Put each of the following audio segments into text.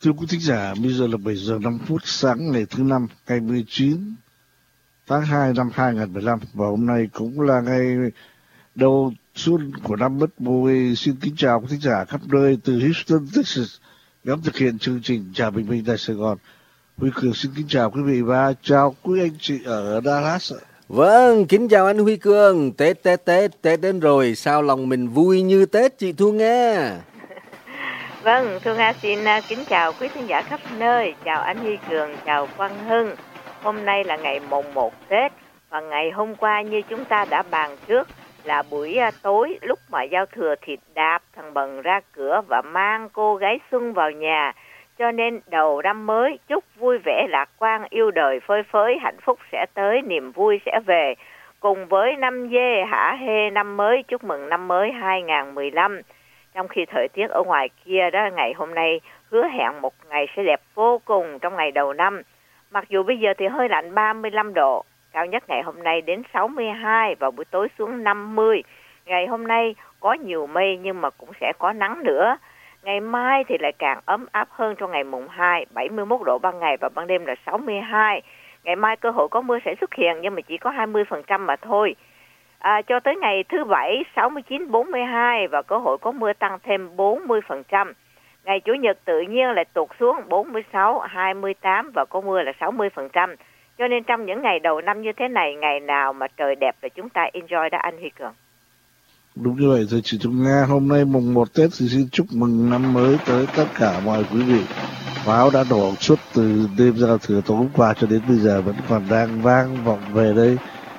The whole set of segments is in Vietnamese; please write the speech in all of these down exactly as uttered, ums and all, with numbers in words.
Thưa quý thính giả, bây giờ là bảy giờ năm phút sáng ngày thứ năm, ngày mười chín tháng hai năm hai nghìn mười lăm, và hôm nay cũng là ngày đầu xuân của năm Mất Mùi. Xin kính chào quý thính giả khắp nơi từ Houston, Texas, nhóm thực hiện chương trình Chào Bình Minh tại Sài Gòn. Huy Cường xin kính chào quý vị và chào quý anh chị ở Dallas. Vâng, kính chào anh Huy Cường. Tết, Tết, Tết, Tết đến rồi, sao lòng mình vui như Tết chị Thu Nga. Vâng, Thu Nga xin kính chào quý khán giả khắp nơi, chào anh Huy Cường, chào Quang Hưng. Hôm nay là ngày mùng một Tết, và ngày hôm qua như chúng ta đã bàn trước là buổi tối lúc mà giao thừa thì đạp thằng Bần ra cửa và mang cô gái Xuân vào nhà. Cho nên đầu năm mới chúc vui vẻ lạc quan, yêu đời phơi phới, hạnh phúc sẽ tới, niềm vui sẽ về. Cùng với năm Dê hả hê năm mới, chúc mừng năm mới hai nghìn mười lăm. Trong khi thời tiết ở ngoài kia đó, ngày hôm nay hứa hẹn một ngày sẽ đẹp vô cùng trong ngày đầu năm. Mặc dù bây giờ thì hơi lạnh ba mươi lăm độ, cao nhất ngày hôm nay đến sáu mươi hai và buổi tối xuống năm mươi. Ngày hôm nay có nhiều mây nhưng mà cũng sẽ có nắng nữa. Ngày mai thì lại càng ấm áp hơn trong ngày mùng hai, bảy mươi mốt độ ban ngày và ban đêm là sáu mươi hai. Ngày mai cơ hội có mưa sẽ xuất hiện nhưng mà chỉ có hai mươi phần trăm mà thôi. À, cho tới ngày thứ Bảy sáu mươi chín bốn mươi hai và cơ hội có mưa tăng thêm bốn mươi phần trăm. Ngày Chủ nhật tự nhiên lại tụt xuống bốn mươi sáu, hai mươi tám và có mưa là sáu mươi phần trăm. Cho nên trong những ngày đầu năm như thế này, ngày nào mà trời đẹp là chúng ta enjoy đó anh Huy Cường. Đúng như vậy thưa chị Thu Nga, hôm nay mùng một Tết thì xin chúc mừng năm mới tới tất cả mọi quý vị. Pháo đã nổ suốt từ đêm giao thừa tối hôm qua cho đến bây giờ vẫn còn đang vang vọng về đây.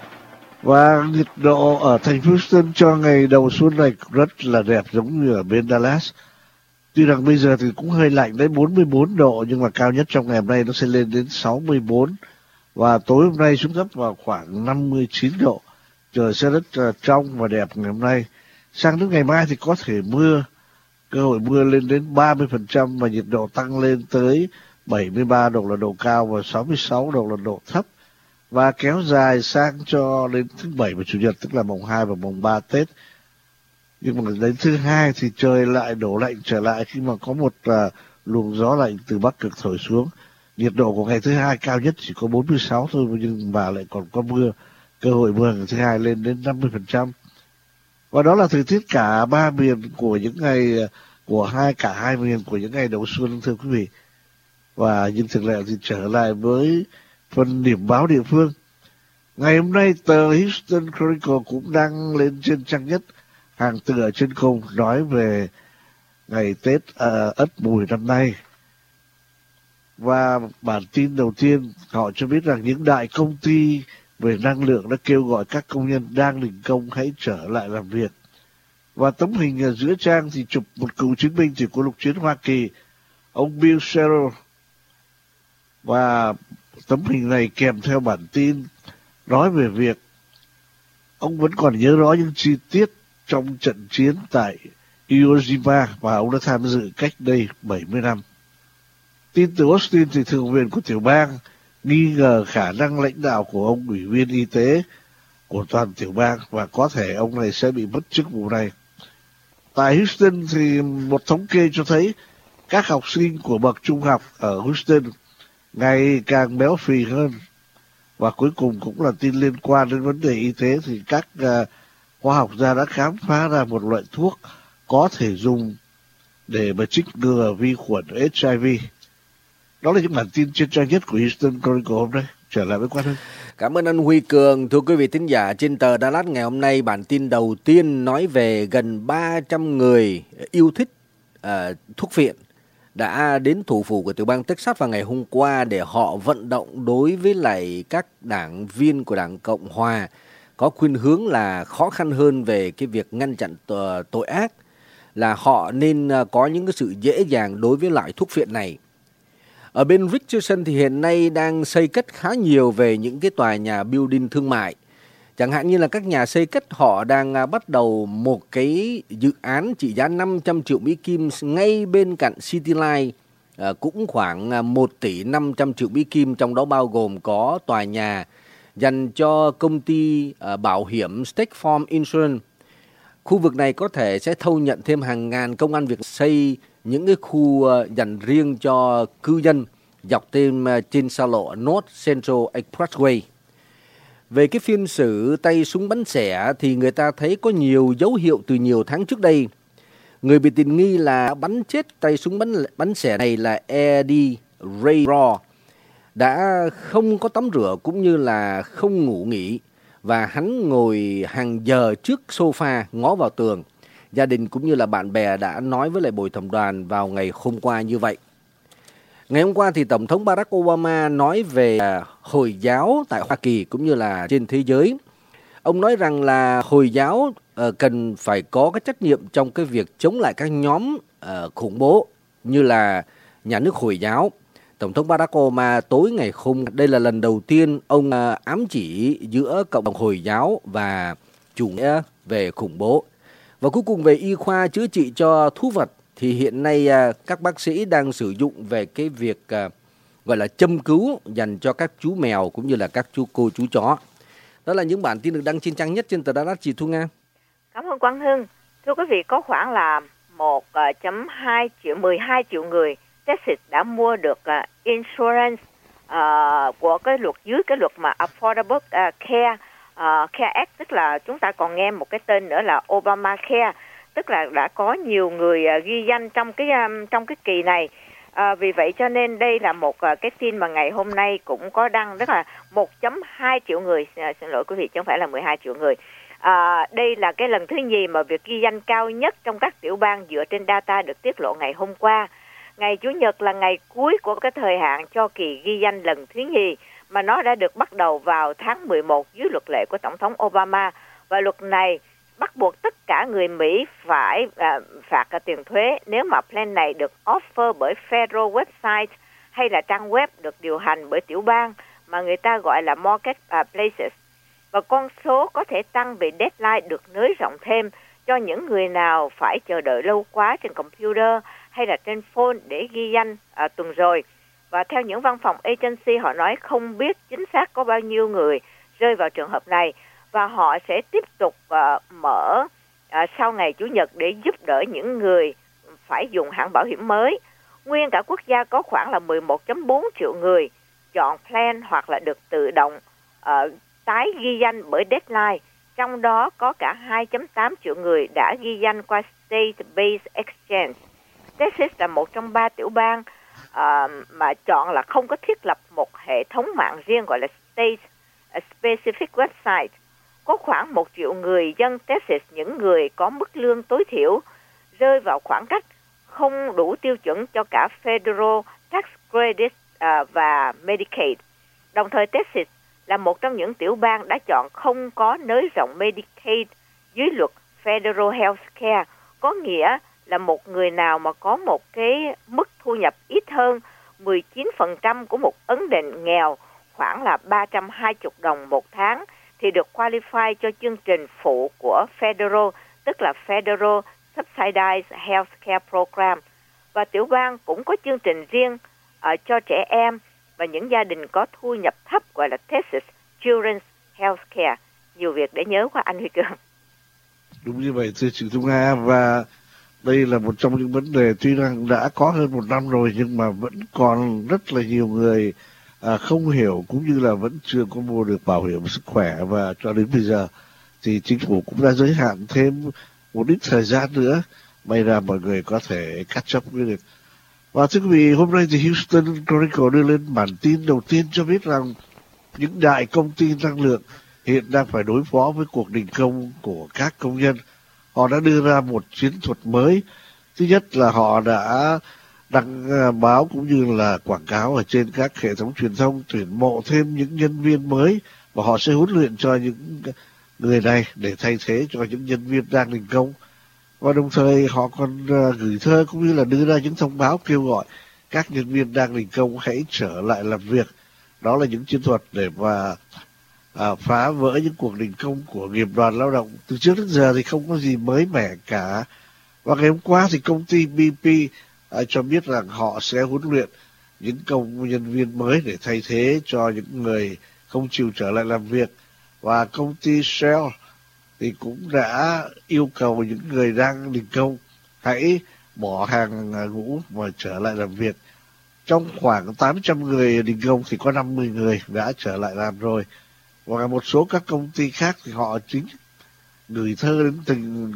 Và nhiệt độ ở thành phố Houston cho ngày đầu xuân này rất là đẹp, giống như ở bên Dallas. Tuy rằng bây giờ thì cũng hơi lạnh đến bốn mươi bốn độ, nhưng mà cao nhất trong ngày hôm nay nó sẽ lên đến sáu mươi bốn. Và tối hôm nay xuống thấp vào khoảng năm mươi chín độ. Trời sẽ rất uh, trong và đẹp ngày hôm nay. Sang đến ngày mai thì có thể mưa, cơ hội mưa lên đến ba mươi phần trăm và nhiệt độ tăng lên tới bảy mươi ba độ là độ cao và sáu mươi sáu độ là độ thấp. Và kéo dài sang cho đến thứ Bảy và Chủ nhật, tức là mùng hai và mùng ba Tết. Nhưng mà đến thứ Hai thì trời lại đổ lạnh trở lại khi mà có một uh, luồng gió lạnh từ Bắc Cực thổi xuống. Nhiệt độ của ngày thứ Hai cao nhất chỉ có bốn mươi sáu thôi, nhưng mà lại còn có mưa. Cơ hội mưa ngày thứ Hai lên đến năm mươi phần trăm. Và đó là thời tiết cả ba miền của những ngày, của hai cả hai miền của những ngày đầu xuân thưa quý vị. Và như thường lệ thì trở lại với phần điểm báo địa phương. Ngày hôm nay tờ Houston Chronicle cũng đăng lên trên trang nhất hàng tựa trên cùng nói về ngày Tết uh, Ất Mùi năm nay. Và bản tin đầu tiên họ cho biết rằng những đại công ty về năng lượng đã kêu gọi các công nhân đang đình công hãy trở lại làm việc. Và tấm hình ở giữa trang thì chụp một cựu chiến binh thì của lục chiến Hoa Kỳ, ông Bill Sherrill. Và tấm hình này kèm theo bản tin nói về việc ông vẫn còn nhớ rõ những chi tiết trong trận chiến tại Iwo Jima và ông đã tham dự cách đây bảy mươi năm. Tin từ Austin thì thượng viện của tiểu bang nghi ngờ khả năng lãnh đạo của ông ủy viên y tế của toàn tiểu bang và có thể ông này sẽ bị mất chức vụ này. Tại Houston thì một thống kê cho thấy các học sinh của bậc trung học ở Houston ngày càng béo phì hơn. Và cuối cùng cũng là tin liên quan đến vấn đề y tế thì các uh, khoa học gia đã khám phá ra một loại thuốc có thể dùng để mà trích ngừa vi khuẩn H I V. Đó là những bản tin trên trang nhất của Houston Chronicle hôm nay. Trở lại với Quang Hưng. Cảm ơn anh Huy Cường. Thưa quý vị thính giả, trên tờ Dallas ngày hôm nay, bản tin đầu tiên nói về gần ba trăm người yêu thích uh, thuốc phiện đã đến thủ phủ của tiểu bang Texas vào ngày hôm qua để họ vận động đối với lại các đảng viên của Đảng Cộng Hòa có khuynh hướng là khó khăn hơn về cái việc ngăn chặn tội ác, là họ nên có những cái sự dễ dàng đối với loại thuốc phiện này. Ở bên Richardson thì hiện nay đang xây cất khá nhiều về những cái tòa nhà building thương mại. Chẳng hạn như là các nhà xây cất họ đang bắt đầu một cái dự án trị giá năm trăm triệu Mỹ Kim ngay bên cạnh City Line, à, cũng khoảng một tỷ năm trăm triệu Mỹ Kim, trong đó bao gồm có tòa nhà dành cho công ty à, bảo hiểm State Farm Insurance. Khu vực này có thể sẽ thâu nhận thêm hàng ngàn công ăn việc xây những cái khu dành riêng cho cư dân dọc trên, trên xa lộ North Central Expressway. Về cái phiên xử tay súng bắn xẻ thì người ta thấy có nhiều dấu hiệu từ nhiều tháng trước đây. Người bị tình nghi là bắn chết tay súng bắn, bắn xẻ này là Eddie Ray Raw đã không có tắm rửa cũng như là không ngủ nghỉ, và hắn ngồi hàng giờ trước sofa ngó vào tường. Gia đình cũng như là bạn bè đã nói với lại bồi thẩm đoàn vào ngày hôm qua như vậy. Ngày hôm qua thì Tổng thống Barack Obama nói về Hồi giáo tại Hoa Kỳ cũng như là trên thế giới. Ông nói rằng là Hồi giáo uh, cần phải có cái trách nhiệm trong cái việc chống lại các nhóm uh, khủng bố như là nhà nước Hồi giáo. Tổng thống Barack Obama tối ngày hôm, đây là lần đầu tiên ông uh, ám chỉ giữa cộng đồng Hồi giáo và chủ nghĩa về khủng bố. Và cuối cùng về y khoa chữa trị cho thú vật thì hiện nay uh, các bác sĩ đang sử dụng về cái việc uh, gọi là châm cứu dành cho các chú mèo cũng như là các chú cô chú chó. Đó là những bản tin được đăng trên trang nhất trên tờ Đà Lạt, chị Thu Nga. Cảm ơn Quang Hưng. Thưa quý vị, có khoảng là một phẩy hai triệu, mười hai triệu người Texas đã mua được uh, insurance uh, của cái luật dưới cái luật mà Affordable uh, Care uh, Care Act, tức là chúng ta còn nghe một cái tên nữa là Obamacare, tức là đã có nhiều người uh, ghi danh trong cái um, trong cái kỳ này. À, vì vậy cho nên đây là một uh, cái tin mà ngày hôm nay cũng có đăng, tức là một phẩy hai triệu người, à, xin lỗi quý vị chứ không phải là mười hai triệu người. À, đây là cái lần thứ nhì mà việc ghi danh cao nhất trong các tiểu bang dựa trên data được tiết lộ ngày hôm qua. Ngày Chủ nhật là ngày cuối của cái thời hạn cho kỳ ghi danh lần thứ nhì, mà nó đã được bắt đầu vào tháng mười một dưới luật lệ của Tổng thống Obama, và luật này bắt buộc tất cả người Mỹ phải à, phạt cả tiền thuế nếu mà plan này được offer bởi federal website hay là trang web được điều hành bởi tiểu bang mà người ta gọi là marketplaces. Và con số có thể tăng vì deadline được nới rộng thêm cho những người nào phải chờ đợi lâu quá trên computer hay là trên phone để ghi danh à, tuần rồi. Và theo những văn phòng agency, họ nói không biết chính xác có bao nhiêu người rơi vào trường hợp này, và họ sẽ tiếp tục uh, mở uh, sau ngày Chủ nhật để giúp đỡ những người phải dùng hãng bảo hiểm mới. Nguyên cả quốc gia có khoảng là mười một phẩy bốn triệu người chọn plan hoặc là được tự động uh, tái ghi danh bởi deadline. Trong đó có cả hai phẩy tám triệu người đã ghi danh qua state-based exchange. Texas là một trong ba tiểu bang uh, mà chọn là không có thiết lập một hệ thống mạng riêng gọi là state-specific website. Có khoảng một triệu người dân Texas, những người có mức lương tối thiểu, rơi vào khoảng cách không đủ tiêu chuẩn cho cả Federal Tax Credit uh, và Medicaid. Đồng thời, Texas là một trong những tiểu bang đã chọn không có nới rộng Medicaid dưới luật Federal Health Care, có nghĩa là một người nào mà có một cái mức thu nhập ít hơn mười chín phần trăm của một ấn định nghèo, khoảng là ba trăm hai mươi đồng một tháng, thì được qualify cho chương trình phụ của Federal, tức là Federal Subsidized Health Care Program. Và tiểu bang cũng có chương trình riêng uh, cho trẻ em và những gia đình có thu nhập thấp gọi là Texas Children's Health Care. Nhiều việc để nhớ quá anh Huy Cường. Đúng như vậy thưa chị Thu Nga, và đây là một trong những vấn đề tuy rằng đã có hơn một năm rồi nhưng mà vẫn còn rất là nhiều người à, không hiểu cũng như là vẫn chưa có mua được bảo hiểm sức khỏe, và cho đến bây giờ thì chính phủ cũng đã giới hạn thêm một ít thời gian nữa, may ra mọi người có thể catch up với được. Và thưa quý vị, hôm nay thì Houston Chronicle đưa lên bản tin đầu tiên cho biết rằng những đại công ty năng lượng hiện đang phải đối phó với cuộc đình công của các công nhân. Họ đã đưa ra một chiến thuật mới. Thứ nhất là họ đã đăng báo cũng như là quảng cáo ở trên các hệ thống truyền thông tuyển mộ thêm những nhân viên mới, và họ sẽ huấn luyện cho những người này để thay thế cho những nhân viên đang đình công. Và đồng thời họ còn gửi thơ cũng như là đưa ra những thông báo kêu gọi các nhân viên đang đình công hãy trở lại làm việc. Đó là những chiến thuật để mà à, phá vỡ những cuộc đình công của nghiệp đoàn lao động. Từ trước đến giờ thì không có gì mới mẻ cả. Và ngày hôm qua thì công ty bê pê à, cho biết rằng họ sẽ huấn luyện những công nhân viên mới để thay thế cho những người không chịu trở lại làm việc. Và công ty Shell thì cũng đã yêu cầu những người đang đình công hãy bỏ hàng ngũ và trở lại làm việc. Trong khoảng tám trăm người đình công thì có năm mươi người đã trở lại làm rồi. Và một số các công ty khác thì họ chính gửi thơ đến từng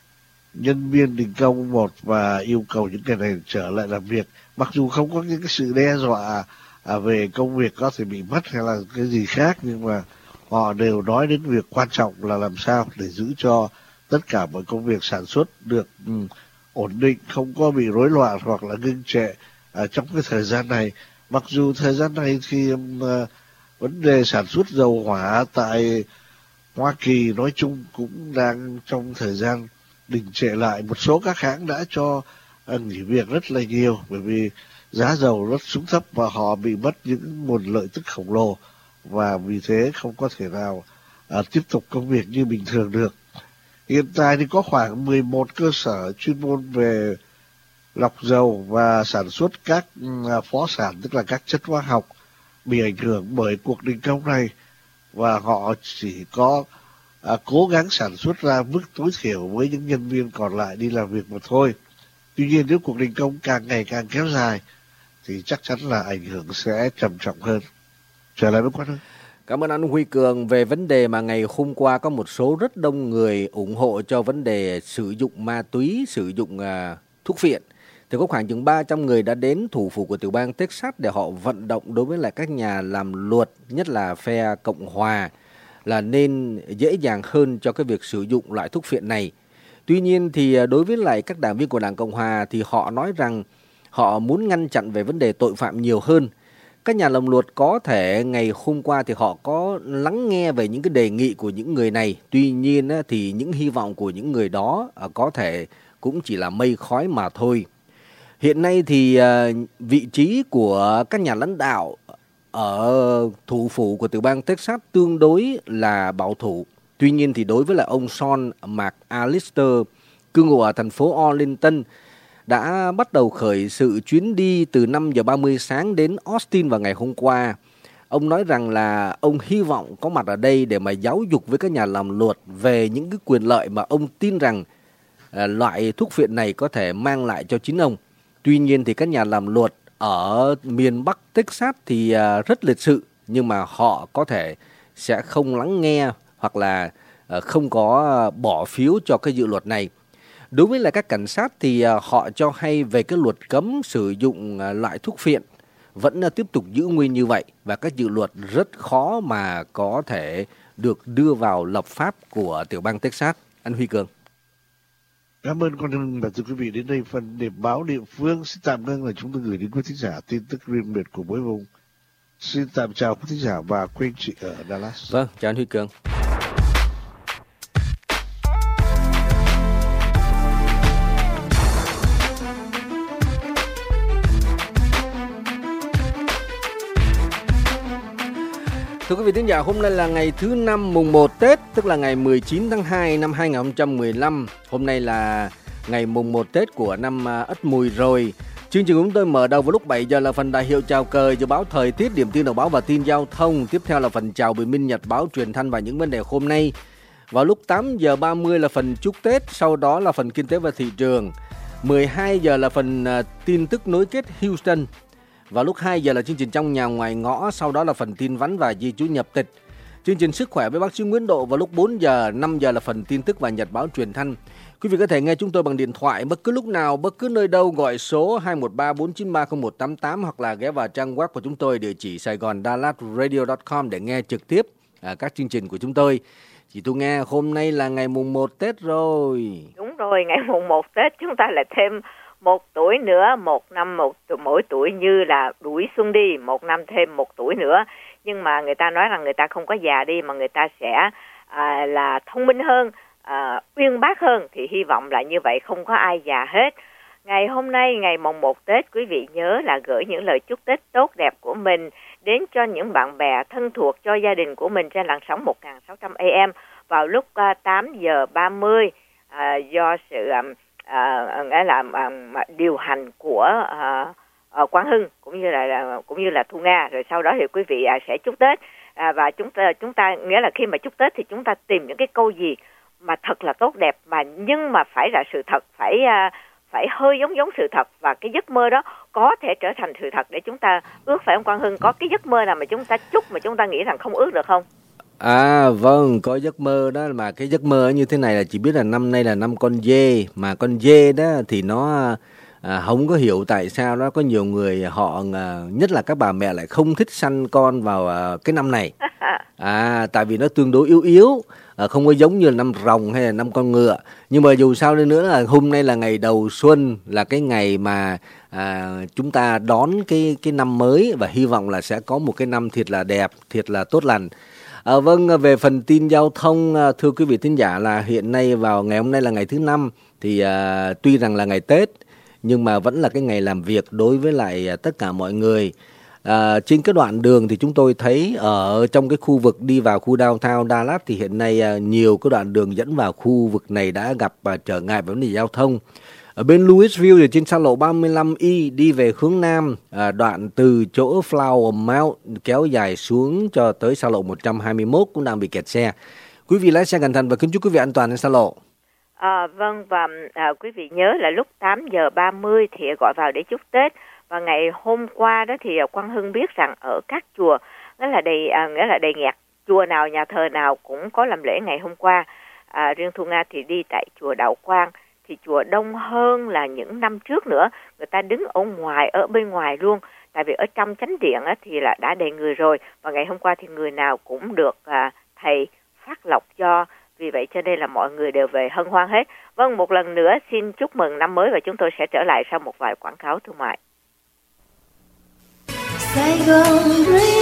nhân viên đình công một và yêu cầu những người này trở lại làm việc. Mặc dù không có những cái sự đe dọa à, về công việc có thể bị mất hay là cái gì khác, nhưng mà họ đều nói đến việc quan trọng là làm sao để giữ cho tất cả mọi công việc sản xuất được um, ổn định, không có bị rối loạn hoặc là ngưng trệ à, trong cái thời gian này. Mặc dù thời gian này thì um, uh, vấn đề sản xuất dầu hỏa tại Hoa Kỳ nói chung cũng đang trong thời gian đình trệ lại. Một số các hãng đã cho uh, nghỉ việc rất là nhiều bởi vì giá dầu rất xuống thấp và họ bị mất những nguồn lợi tức khổng lồ, và vì thế không có thể nào uh, tiếp tục công việc như bình thường được. Hiện tại thì có khoảng mười một cơ sở chuyên môn về lọc dầu và sản xuất các uh, phó sản, tức là các chất hóa học, bị ảnh hưởng bởi cuộc đình công này, và họ chỉ có uh, cố gắng sản xuất ra mức tối thiểu với những nhân viên còn lại đi làm việc mà thôi. Tuy nhiên nếu cuộc đình công càng ngày càng kéo dài thì chắc chắn là ảnh hưởng sẽ trầm trọng hơn. Trở lại với Quang Hưng. Cảm ơn anh Huy Cường. Về vấn đề mà ngày hôm qua có một số rất đông người ủng hộ cho vấn đề sử dụng ma túy, sử dụng uh, thuốc phiện, thì có khoảng chừng ba trăm người đã đến thủ phủ của tiểu bang Texas để họ vận động đối với lại các nhà làm luật, nhất là phe Cộng Hòa, là nên dễ dàng hơn cho cái việc sử dụng loại thuốc phiện này. Tuy nhiên thì đối với lại các đảng viên của Đảng Cộng Hòa thì họ nói rằng họ muốn ngăn chặn về vấn đề tội phạm nhiều hơn. Các nhà làm luật có thể ngày hôm qua thì họ có lắng nghe về những cái đề nghị của những người này. Tuy nhiên thì những hy vọng của những người đó có thể cũng chỉ là mây khói mà thôi. Hiện nay thì vị trí của các nhà lãnh đạo ở thủ phủ của tiểu bang Texas tương đối là bảo thủ. Tuy nhiên thì đối với lại ông Sean McAllister, cư ngụ ở thành phố Arlington, đã bắt đầu khởi sự chuyến đi từ năm giờ ba mươi sáng đến Austin vào ngày hôm qua. Ông nói rằng là ông hy vọng có mặt ở đây để mà giáo dục với các nhà làm luật về những cái quyền lợi mà ông tin rằng à, loại thuốc phiện này có thể mang lại cho chính ông. Tuy nhiên thì các nhà làm luật ở miền Bắc Texas thì à, rất lịch sự, nhưng mà họ có thể sẽ không lắng nghe hoặc là à, không có bỏ phiếu cho cái dự luật này. Đối với lại các cảnh sát thì họ cho hay về cái luật cấm sử dụng loại thuốc phiện vẫn tiếp tục giữ nguyên như vậy, và các dự luật rất khó mà có thể được đưa vào lập pháp của tiểu bang Texas. Anh Huy Cường. Cảm ơn con Hưng và thưa quý vị, đến đây phần điểm báo địa phương xin tạm ngưng là chúng tôi gửi đến quý thính giả tin tức riêng biệt của mỗi vùng. Xin tạm chào quý thính giả và quý anh chị ở Dallas. Vâng, chào anh Huy Cường. Thưa quý vị thính giả, hôm nay là ngày thứ năm mùng một Tết, tức là ngày mười chín tháng hai năm hai nghìn không trăm mười lăm. Hôm nay là ngày mùng một Tết của năm Ất Mùi rồi. Chương trình của chúng tôi mở đầu vào lúc bảy giờ là phần đại hiệu chào cờ, dự báo thời tiết, điểm tin đầu báo và tin giao thông. Tiếp theo là phần chào bình minh, nhật báo, truyền thanh và những vấn đề hôm nay. Vào lúc tám giờ ba mươi là phần chúc Tết, sau đó là phần kinh tế và thị trường. mười hai giờ là phần tin tức nối kết Houston. Vào lúc hai giờ là chương trình trong nhà ngoài ngõ, sau đó là phần tin vắn và di trú nhập tịch. Chương trình sức khỏe với bác sĩ Nguyễn Độ vào lúc bốn giờ, năm giờ là phần tin tức và nhật báo truyền thanh. Quý vị có thể nghe chúng tôi bằng điện thoại bất cứ lúc nào, bất cứ nơi đâu, gọi số hai một ba bốn chín ba không một tám tám hoặc là ghé vào trang web của chúng tôi địa chỉ sài gòn dallas radio chấm com để nghe trực tiếp à, các chương trình của chúng tôi. Chị Thu Nga, hôm nay là ngày mùng một Tết rồi. Đúng rồi, ngày mùng một Tết chúng ta lại thêm một tuổi nữa, một năm một mỗi tuổi như là đuổi xuân đi, một năm thêm một tuổi nữa. Nhưng mà người ta nói rằng người ta không có già đi mà người ta sẽ à, là thông minh hơn, à, uyên bác hơn, thì hy vọng là như vậy, không có ai già hết. Ngày hôm nay, ngày mùng một Tết, quý vị nhớ là gửi những lời chúc Tết tốt đẹp của mình đến cho những bạn bè thân thuộc, cho gia đình của mình trên làn sóng một nghìn sáu trăm A M vào lúc à, tám giờ ba mươi à, do sự à, À, nghĩa là à, điều hành của à, à, Quang Hưng cũng như là, là cũng như là Thu Nga. Rồi sau đó thì quý vị à, sẽ chúc Tết à, và chúng ta chúng ta nghĩa là khi mà chúc Tết thì chúng ta tìm những cái câu gì mà thật là tốt đẹp, mà nhưng mà phải là sự thật, phải à, phải hơi giống giống sự thật, và cái giấc mơ đó có thể trở thành sự thật để chúng ta ước, phải không Quang Hưng? Có cái giấc mơ nào mà chúng ta chúc mà chúng ta nghĩ rằng không ước được không? À vâng, có giấc mơ đó, mà cái giấc mơ như thế này là chỉ biết là năm nay là năm con dê, mà con dê đó thì nó à, không có hiểu tại sao đó có nhiều người họ à, nhất là các bà mẹ lại không thích sanh con vào à, cái năm này. À, tại vì nó tương đối yếu yếu, à, không có giống như là năm rồng hay là năm con ngựa. Nhưng mà dù sao đi nữa là hôm nay là ngày đầu xuân, là cái ngày mà à, chúng ta đón cái cái năm mới, và hy vọng là sẽ có một cái năm thiệt là đẹp, thiệt là tốt lành. À, vâng, về phần tin giao thông, thưa quý vị thính giả, là hiện nay vào ngày hôm nay là ngày thứ năm, thì à, tuy rằng là ngày Tết nhưng mà vẫn là cái ngày làm việc đối với lại à, tất cả mọi người. À, trên cái đoạn đường thì chúng tôi thấy ở trong cái khu vực đi vào khu downtown Dallas thì hiện nay à, nhiều cái đoạn đường dẫn vào khu vực này đã gặp à, trở ngại về vấn đề giao thông. Ở bên Louisville thì trên xa lộ ba mươi lăm E đi về hướng Nam, à, đoạn từ chỗ Flower Mount kéo dài xuống cho tới xa lộ một trăm hai mươi mốt cũng đang bị kẹt xe. Quý vị lái xe cẩn thận và kính chúc quý vị an toàn trên xa lộ. À, vâng, và à, quý vị nhớ là lúc tám giờ ba mươi thì gọi vào để chúc Tết. Và ngày hôm qua đó thì Quang Hưng biết rằng ở các chùa, nghĩa là đầy à, nghĩa là đầy nghẹt, chùa nào nhà thờ nào cũng có làm lễ ngày hôm qua. À, riêng Thu Nga thì đi tại chùa Đạo Quang thì chùa đông hơn là những năm trước nữa, người ta đứng ở ngoài, ở bên ngoài luôn, tại vì ở trong chánh điện á, thì là đã đầy người rồi, và ngày hôm qua thì người nào cũng được à, thầy phát lộc cho, vì vậy cho nên là mọi người đều về hân hoan hết. Vâng, một lần nữa xin chúc mừng năm mới, và chúng tôi sẽ trở lại sau một vài quảng cáo thương mại. Sài Gòn